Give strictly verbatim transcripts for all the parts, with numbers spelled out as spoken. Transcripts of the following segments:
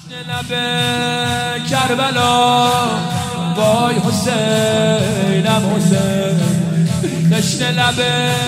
لب کربلا وای حسینم حسین دشت لب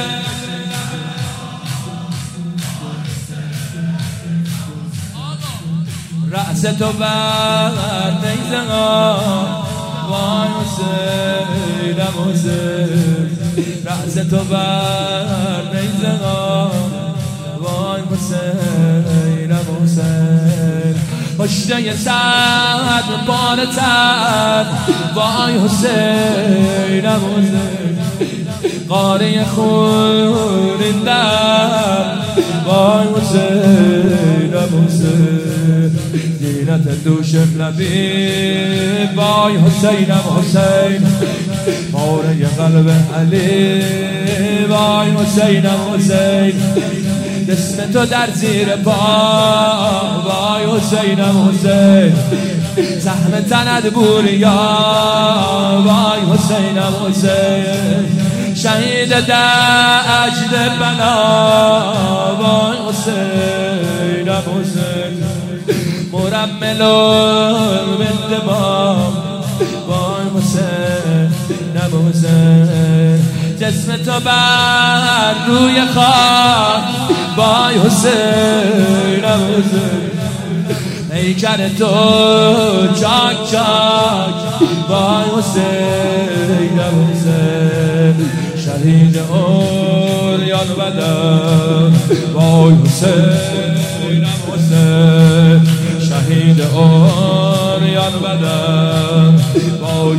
رأس تو بر نیزه وای حسینم حسین رأس تو بر نیزه وای حسینم حسین پشته صد بار تر وای حسینم حسین قاره خوریندم وای حسینم حسین زینت دوش لبی وای حسینم حسین پاره قلب علی وای حسینم حسین جسم تو در زیر پا وای حسینم حسین زخم تنت بوریا وای حسینم حسین شهید دشت بلا وای حسینم حسین مرمل بالدماء وای حسینم حسین جسم تو بر روی خاک وای حسینم حسین پیکر تو چاک چاک وای حسینم حسین شهید اوریان بدر وای حسینم حسین شهید اوریان بدر وای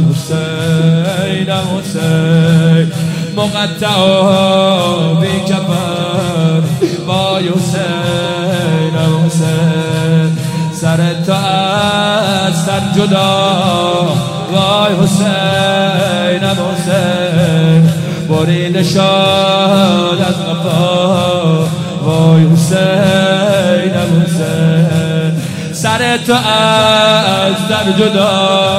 حسینم حسین مقطع بی کفن وای حسینم حسین سر تو از سر جدا وای حسینم حسین بریده شد از قفا وای حسینم حسین سر تو از در جدا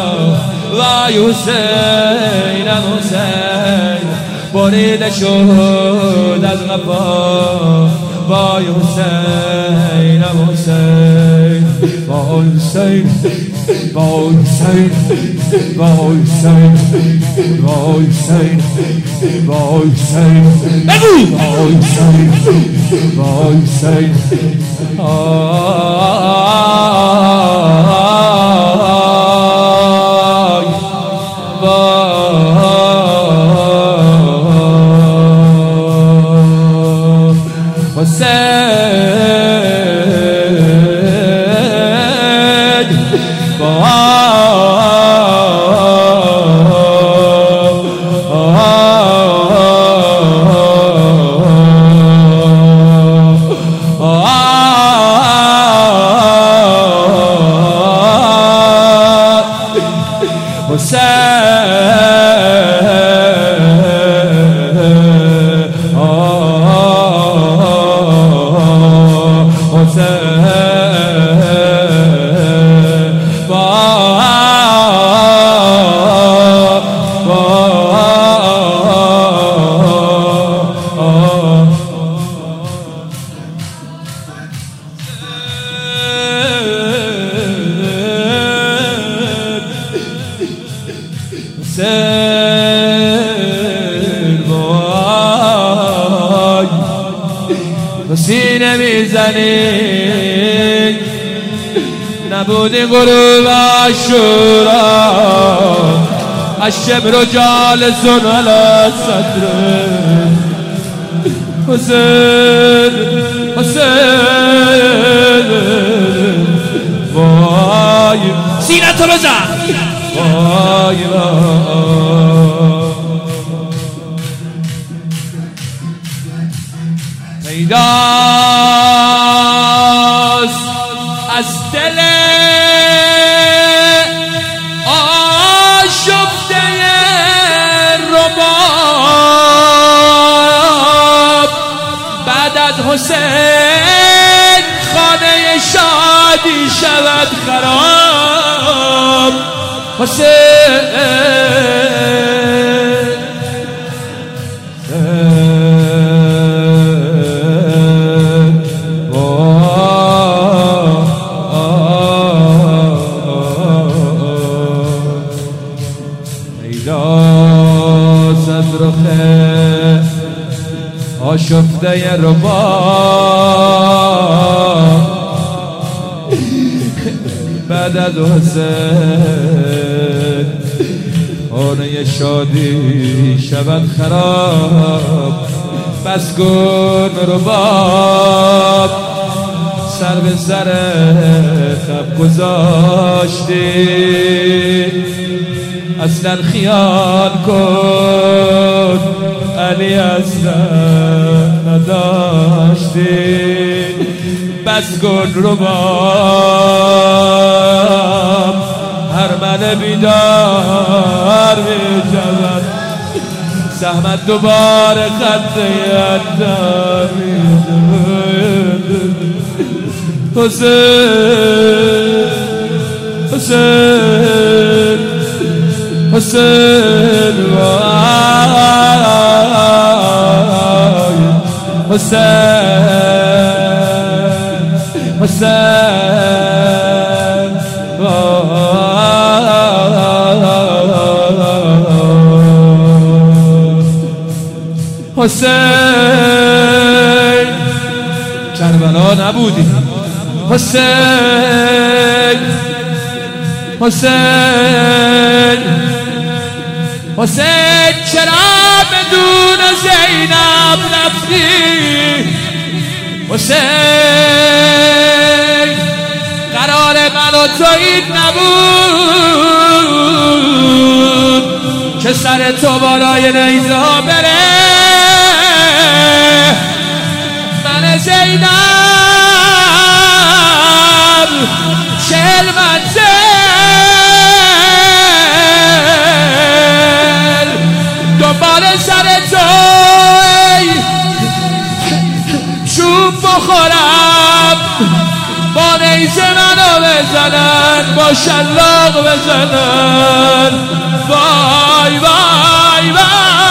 وای حسینم حسین بریده شد از قفا وای حسینم حسین وای حسین وای حسین وای حسین وای حسین وای حسین بگو وای حسین وای حسین سینه میزنی نبودی غروب عاشورا الشبر جالس على صدر حسین حسین وای سینه تو بزن وای پیداست از دل آشفته رباب بعد از حسین خانه شادی شود خراب حسین آشفته رباب بعد از حسین خانه شادی شود خراب بس کن رباب سر به سر خب گذاشتی اصلا خیال کن علی اصلا نداشتی بس کن رباب هر من بیدار می شود زحمت دوباره خط یاددار می شود حسین حسین حسین وای حسین حسین حسین کربلا نبودی حسین حسین حسین چرا بدون زینب رفتی حسین قرار من و تو این نبود که سر تو بالای نیزه ها بره من زینب چهل منزل دنبال سر تو چوب بخورم با نیزه منو بزنن با شلاق بزنن وای وای وای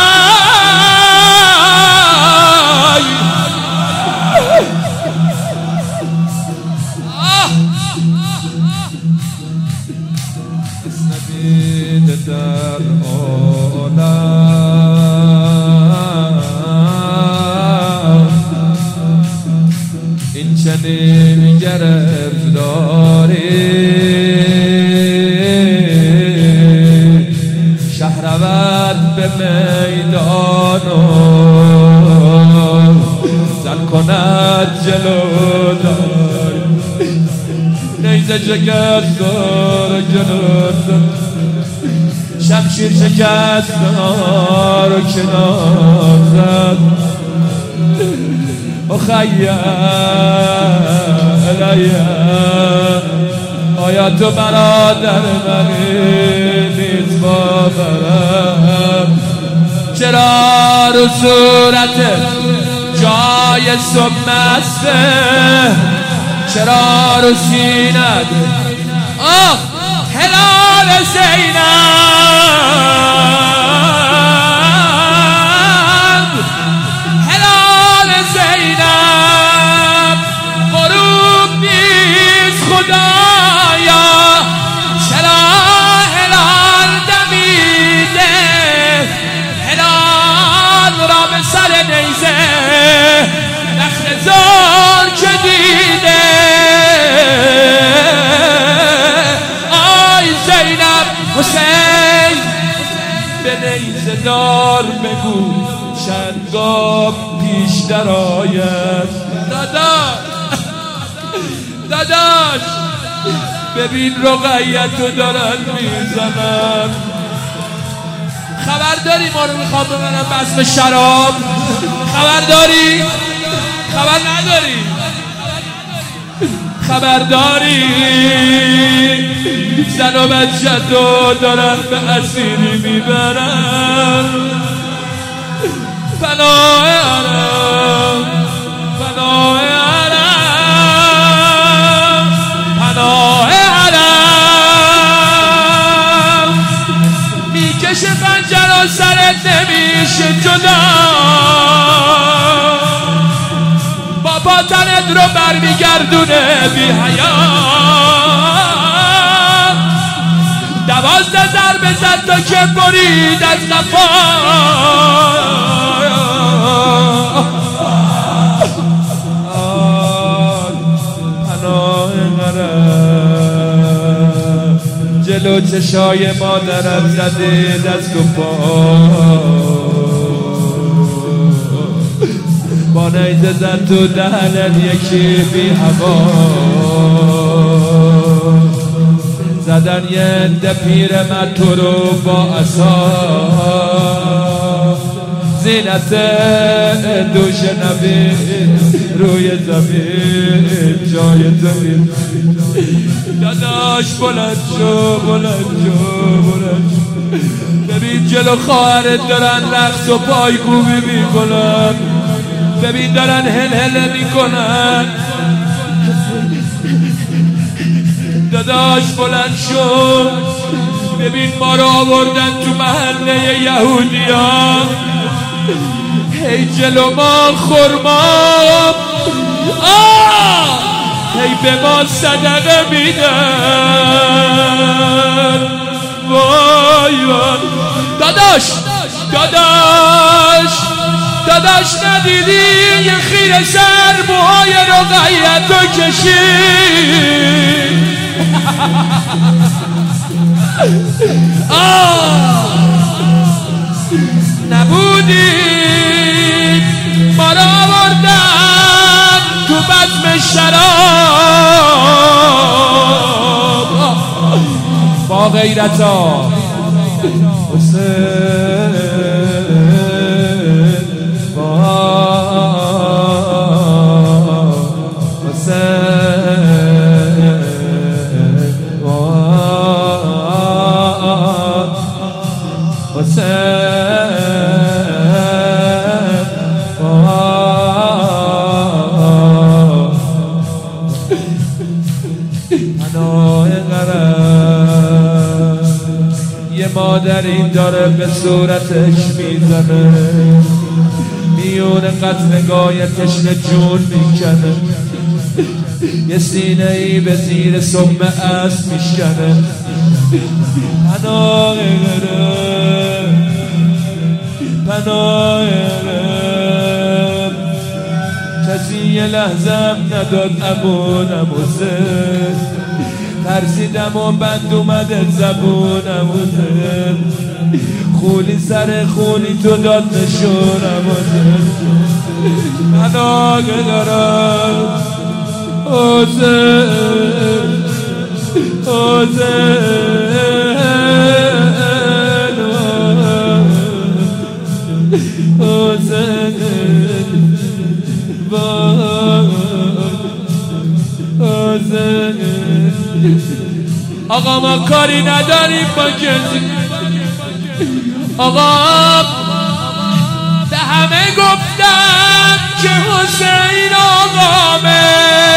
در عالم این چنین گرفتاری شهرورد به میدان زن کند جلو دار نیزه شکست دار جلو دار شمشیر شکست نار و کنار زد اخیه الیه آیا تو برادر منی نیز باورم چرا رو صورت جای سمسته چرا رو سینت آه هلال زینب هلال زینب غروب نیست خدایا چرا هلال دمیده هلال را به سر نیزه نخل زار که دیده حسین به نیزه دار بگو شنگاب پیش در آید داداش داداش ببین رقیتو دارن میزنن خبر داری ما رو میخوام ببرن بسم شراب خبر داری؟ خبر نداری؟ خبر داری؟ زن و بچه تو دارن به اسیری میبرن پناه عرب پناه عرب پناه عرب میکشه پنجر و سرت نمیشه جدا با پاتنت رو برمیگردونه بی حیات دوازده ضربه زد تا که برید از قفا جلو چشای مادرم زده دست و پا، با نیزه زد تو دهنت یکی بی هوا، زدن یه عده پیرمرد تو رو با عصا، زینت دوش نبی روی زمین جای زمین. داداش بلند شو بلند شو بلند شو، ببین جلو خواهرت دارن رقص و پایکوبی میکنن، ببین دارن هل هل میکنن. داداش بلند شو، ببین ما رو آوردن تو محله یهودی ها، هی جلو ما خرما آه هی به ما صدقه میدن. وای وای داداش داداش داداش ندیدی یه خیره سر موهای رقیت رو کشید. آه نبودی ما را آوردن تو بزم شراب با غیرتا. حسین یه مادری داره به صورتش میزنه، میون قطرگاه تشنه جون میکنه، یه سینه ای به زیر سم اسب میشکنه. پناه غرم پناه غرم، کسی یه لحظم نداد امونم حسین، ترسیدم و بند اومده زبونم حسین، خولی سر خولی تو داد نشونم حسین. پناه دارم حسین حسین حسین حسین. آقا ما کاری نداریم با کسی، آقا به همه گفتم که حسین آقامه،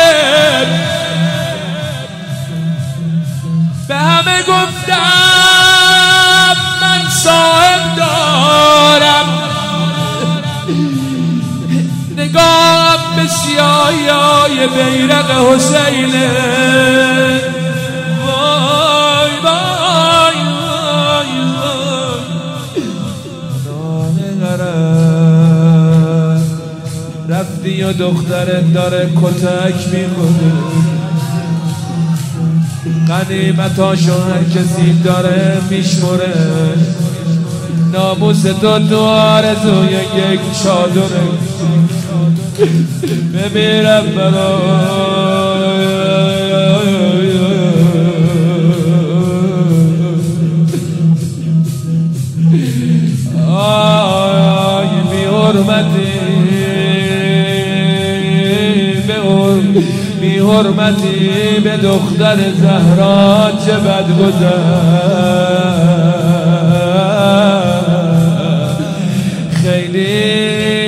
به همه گفتم من صاحب دارم، نگاه به سیاهی های بیرق حسینه. وای وای وای وای رفتی و دخترت داره کتک میخوره، غنیمتاشو هر کسی داره میشموره، ناموس تو تو آرزوی یک چادره، بمیرم برای آی بی حرمتی بی حرمتی به دختر زهرا چه بد گذر. خیلی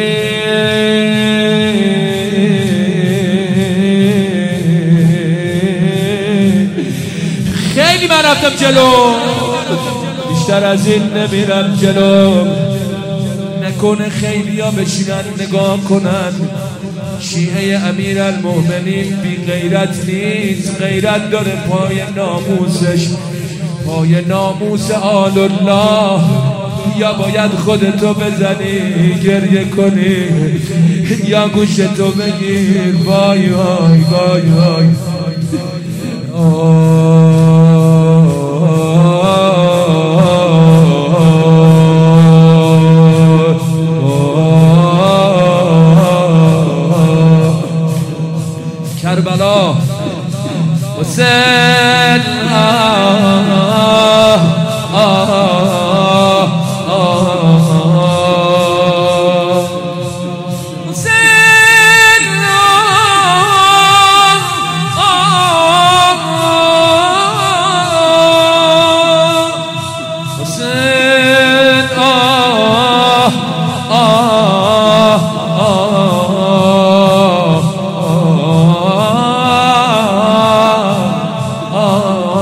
خیلی من رفتم جلو، بیشتر از این نمیرم جلو. نکنه خیلی ها بشینن نگاه کنن، شیعه امیر المؤمنین بی غیرت نیست، غیرت داره پای ناموسش، پای ناموس آل الله. یا باید خودتو بزنی گریه کنی یا گوشتو بگیر. وای وای وای وای آه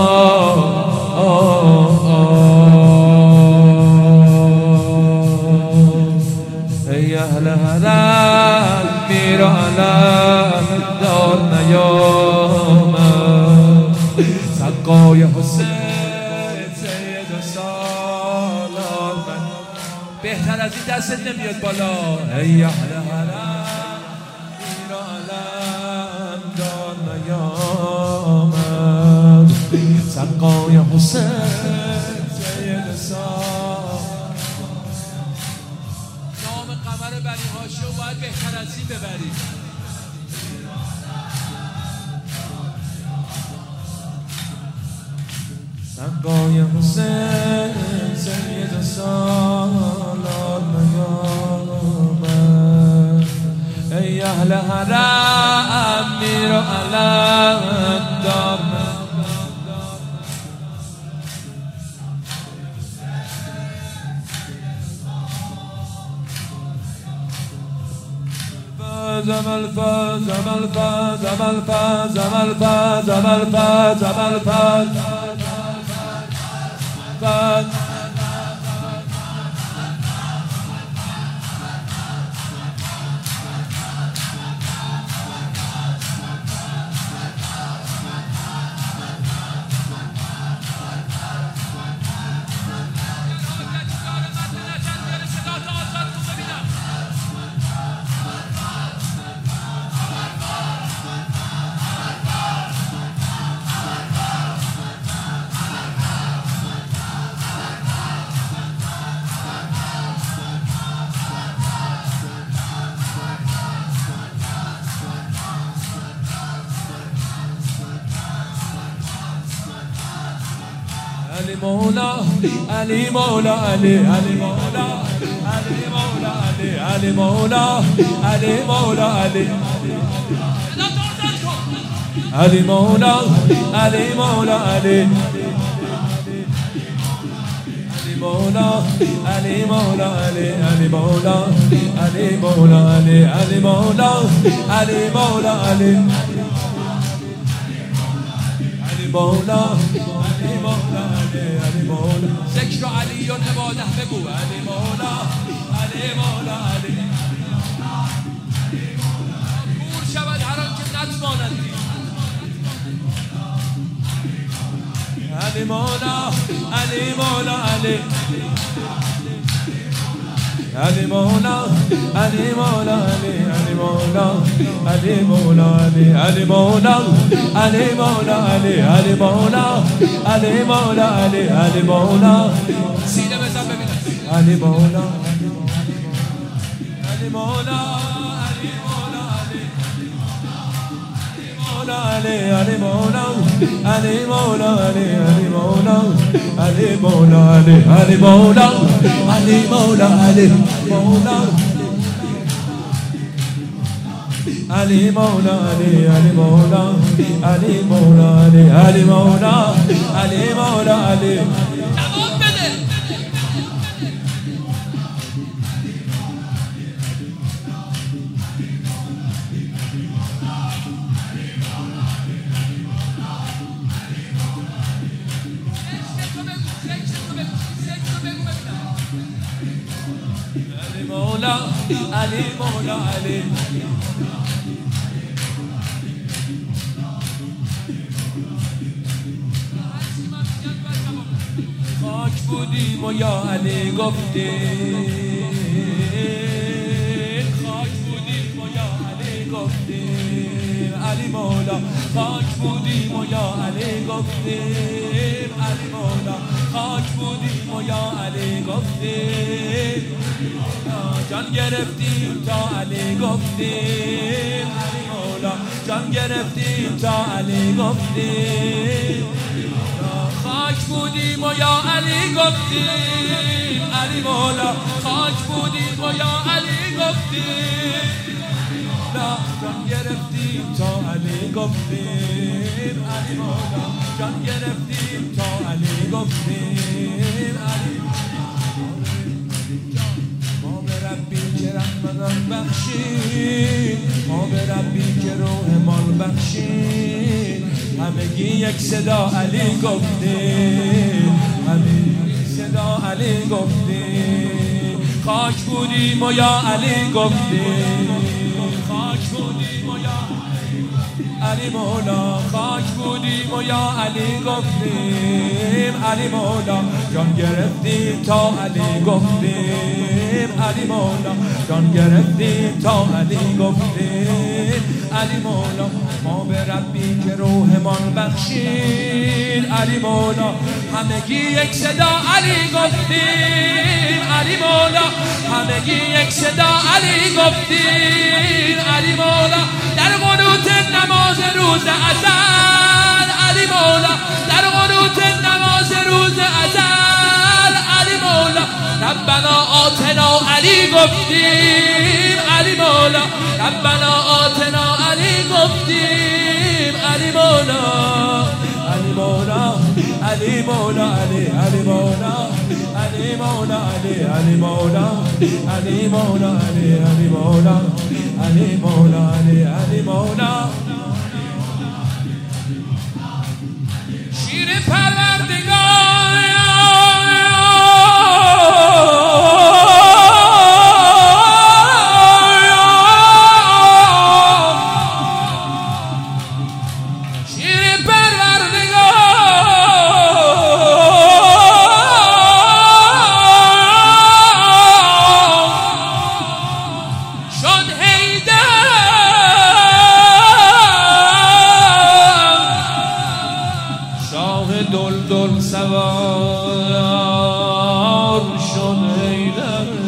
ای اهل حرم میر علم دار نیامد سقای حسین سید سالار من بهتر از این دستت نمیاد بالا ای اهل حرم میر علم دار نیامد سقای حسین سید سالار نام قمر بنی هاشم باید بهتر از این ببرید سقای حسین سید سالار نیامد ای اهل حرم میر علم دار زمل فاز زمل فاز زمل فاز زمل فاز زمل فاز زمل فاز فاز علی مولا علی مولا علی علی مولا علی مولا علی علی مولا علی مولا علی علی مولا علی مولا علی علی مولا علی مولا علی علی مولا علی مولا علی علی مولا علی مولا علی علی مولا علی مولا علی مولا ذکر علی و عباده بگو علی مولا علی مولا علی نور شود هر آن که نتوانند علی مولا علی مولا علی علی مولا علی مولا علی علی مولا علی مولا علی علی مولا علی مولا علی علی مولا علی مولا علی علی مولا سینه بزن ببینم علی مولا علی مولا علی مولا علی علی مولا علی مولا علی علی مولا علی مولا علی علی مولا علی مولا علی مولا علی مولا علی علی مولا علی مولا علی علی مولا علی مولا علی جواب بده علی مولا علی مولا علی خاک بودیم و یا علی گفتیم خاک بودیم و یا علی گفتیم علی مولا خاک بودیم و یا علی گفتیم علی مولا خاک بودیم و یا علی گفتیم جان گرفتیم تا علی گفتیم علی مولا جان گرفتیم تا علی گفتیم خاک بودیم و یا علی گفتیم علی مولا خاک بودیم و یا علی گفتیم جان گرفتیم تا علی گفتیم علی مولا جان گرفتیم تا علی گفتیم علی ما به ربی که رحمتان بخشید ما به ربی که روح مال بخشید همگی یک صدا علی گفتیم، همگی یک صدا علی گفتیم. خاک بودیم و یا علی گفتیم، خاک بودیم و یا علی مولا، خاک بودیم و یا علی گفتیم. علی مولا جان گرفتیم تا علی گفتیم، علی مولا جان گرفتیم تا علی گفتیم. علی مولا ما به ربی که روحمان بخشید، علی مولا همگی یک صدا علی گفتیم، علی مولا همگی یک صدا علی گفتیم. علی مولا در قنوت نماز روز ازل، علی مولا در قنوت نماز روز ازل. علی مولا ربنا آتنا علی گفتیم، علی مولا ربنا آتنا علی گفتیم. علی مولا علی مولا علی مولا علی علی مولا علی مولا علی علی مولا علی مولا علی علی مولا علی مولا علی علی مولا. شیر پروردگار دل دل سوار شد حیدر،